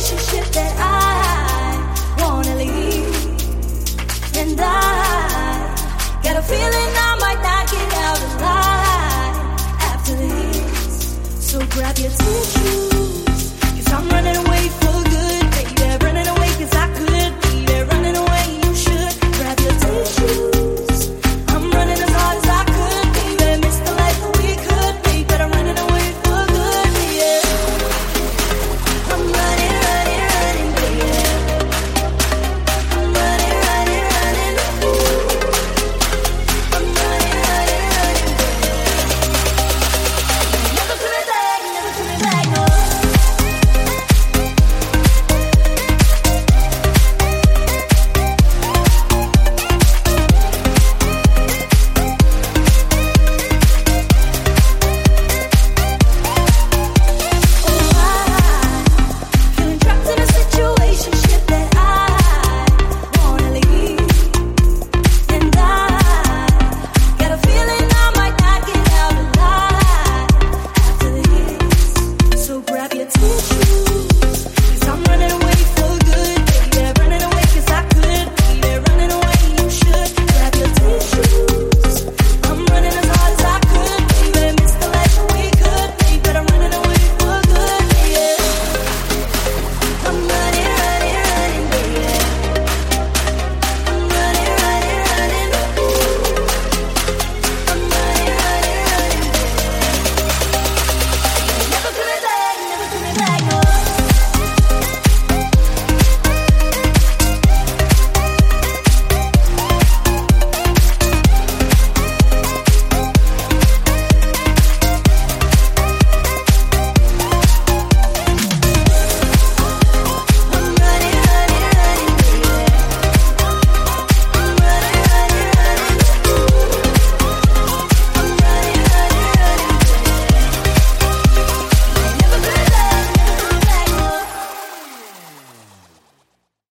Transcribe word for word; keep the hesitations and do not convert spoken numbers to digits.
relationship that I wanna leave. And I got a feeling I might not get out alive after this. So grab your tissues, cause I'm running away for good.